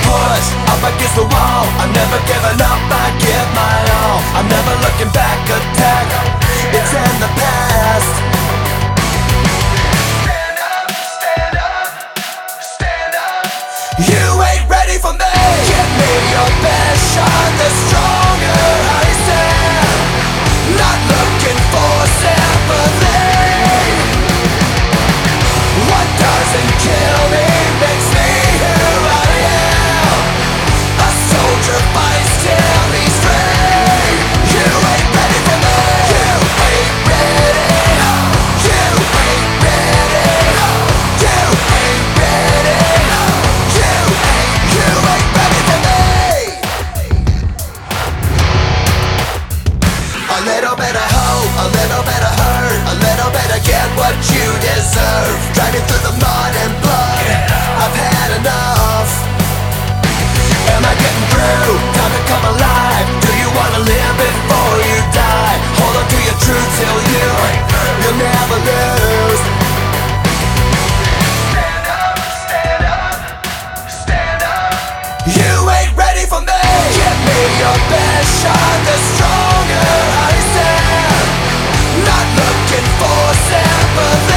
pushed up against the wall. I'm never giving up, I give my all. I'm never looking back, attack, it's in the past. Stand up, stand up, stand up. You ain't ready for me. Give me your best shot, the stronger I stand. Not looking for sympathy. What doesn't kill me makes me who I am. A soldier fights till he's free. You ain't ready for me. You ain't ready. You ain't ready. You ain't ready. You ain't ready for me. A little bit of hope, a little bit of hurt, a little bit of get what you deserve. Driving through the mud and blood, I've had enough. Am I getting through? Time to come alive. Do you wanna live before you die? Hold on to your truth till you'll never lose. Stand up, stand up, stand up. You ain't ready for me. Give me your best shot, the stronger I stand. Not looking for sympathy.